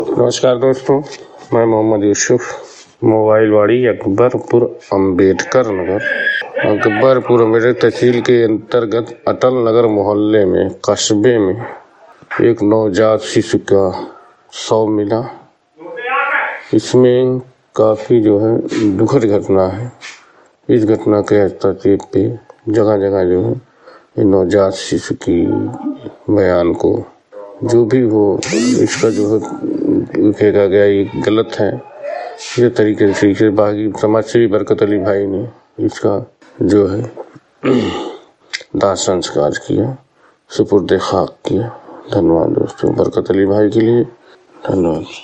नमस्कार दोस्तों, मैं मोहम्मद यूसुफ, मोबाइल वाड़ी अकबरपुर अम्बेडकर नगर, अकबरपुर अम्बेडकर तहसील के अंतर्गत अटल नगर मोहल्ले में कस्बे में एक नवजात शिशु का शव मिला। इसमें काफ़ी दुखद घटना है। इस घटना के तरतीब पे जगह जगह ये नवजात शिशु की बयान को जो भी हो, इसका फेंका गया ये गलत है। ये तरीके से बाकी समाज से भी बरकत अली भाई ने इसका दाह संस्कार किया, सुपुर्द खाक किया। धन्यवाद दोस्तों, बरकत अली भाई के लिए धन्यवाद।